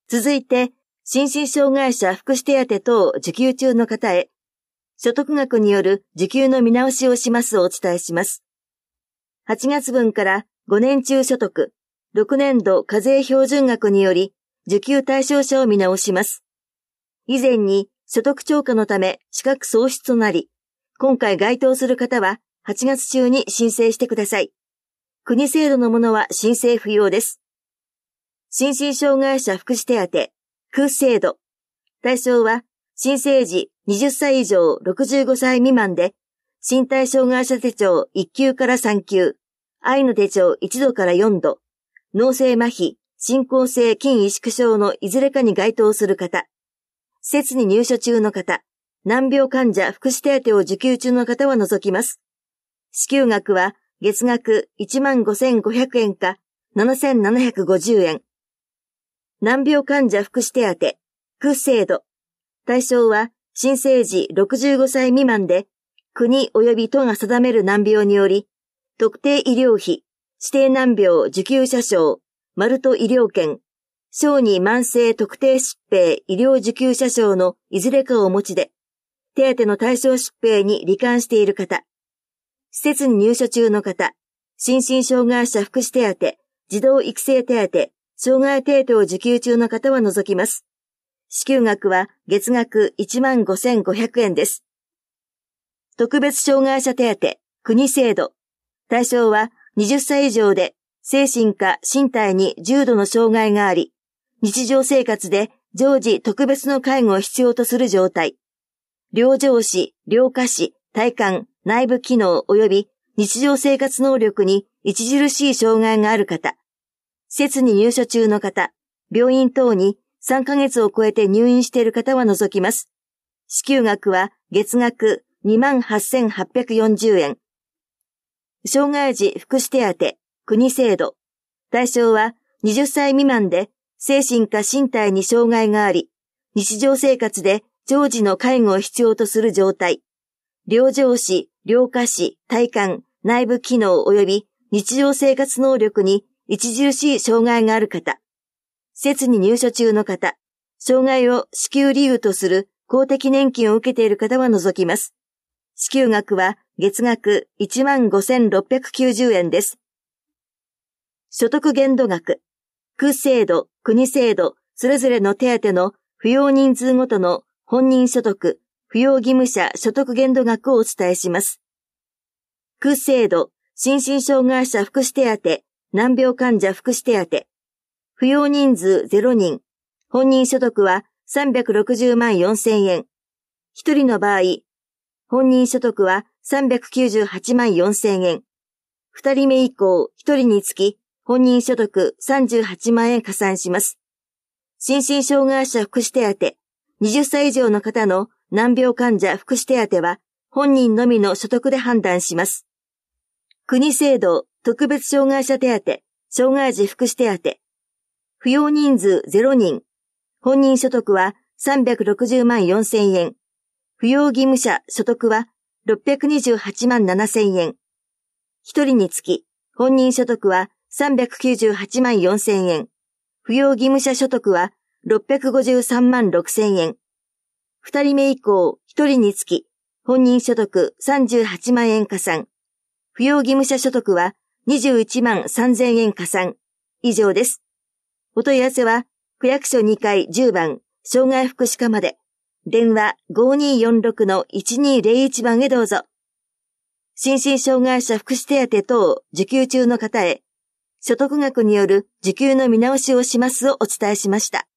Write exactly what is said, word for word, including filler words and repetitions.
続いて、心身障害者福祉手当等受給中の方へ、所得額による受給の見直しをしますをお伝えします。はちがつぶんからごねん中所得、ろくねん度課税標準額により受給対象者を見直します。以前に所得超過のため資格喪失となり、今回該当する方ははちがつ中に申請してください。国制度のものは申請不要です。心身障害者福祉手当、空制度。対象は申請時はたち以上ろくじゅうごさい未満で、身体障害者手帳いっ級からさん級、愛の手帳いち度からよん度、脳性麻痺、進行性筋萎縮症のいずれかに該当する方、施設に入所中の方、難病患者福祉手当を受給中の方は除きます。支給額は月額 いちまんごせんごひゃくえんかななせんななひゃくごじゅうえん。難病患者福祉手当、空制度。対象は申請時ろくじゅうごさい未満で、国及び都が定める難病により、特定医療費、指定難病受給者証、マルト医療券、小児慢性特定疾病医療受給者証のいずれかをお持ちで、手当の対象疾病に罹患している方、施設に入所中の方、心身障害者福祉手当、児童育成手当、障害手当を受給中の方は除きます。支給額は月額 いちまんごせんごひゃくえんです。特別障害者手当、国制度。対象ははたち以上で精神か身体に重度の障害があり、日常生活で常時特別の介護を必要とする状態。療情士、療下士、体幹、内部機能及び日常生活能力に著しい障害がある方。施設に入所中の方、病院等にさんかげつを超えて入院している方は除きます。支給額は月額 にまんはっせんはっぴゃくよんじゅうえん。障害児福祉手当、国制度。対象ははたち未満で精神か身体に障害があり、日常生活で常時の介護を必要とする状態。療情士、療下士、体幹、内部機能及び日常生活能力に著しい障害がある方。施設に入所中の方、障害を支給理由とする公的年金を受けている方は除きます。支給額は月額 いちまんごせんろっぴゃくきゅうじゅうえんです。所得限度額、区制度、国制度、それぞれの手当の扶養人数ごとの本人所得、扶養義務者所得限度額をお伝えします。区制度、心身障害者福祉手当、難病患者福祉手当、扶養人数ゼロにん、本人所得はさんびゃくろくじゅうまんよんせんえん。ひとりの場合、本人所得はさんびゃくきゅうじゅうはちまんよんせんえん。ふたりめ以降、ひとりにつき、本人所得さんじゅうはちまんえん加算します。心身障害者福祉手当、はたち以上の方の難病患者福祉手当は、本人のみの所得で判断します。国制度、特別障害者手当、障害児福祉手当、扶養人数ゼロにん、本人所得はさんびゃくろくじゅうまんよんせんえん、扶養義務者所得はろっぴゃくにじゅうはちまんななせんえん、ひとりにつき、本人所得はさんびゃくきゅうじゅうはちまんよんせんえん、扶養義務者所得はろっぴゃくごじゅうさんまんろくせんえん、ふたりめ以降、ひとりにつき、本人所得さんじゅうはちまんえん加算、扶養義務者所得はにじゅういちまんさんぜんえん加算、以上です。お問い合わせは、区役所にかいじゅうばん、障害福祉課まで、電話 ごーにーよんろくのいちにーぜろいち 番へどうぞ。心身障害者福祉手当等受給中の方へ、所得額による受給の見直しをしますをお伝えしました。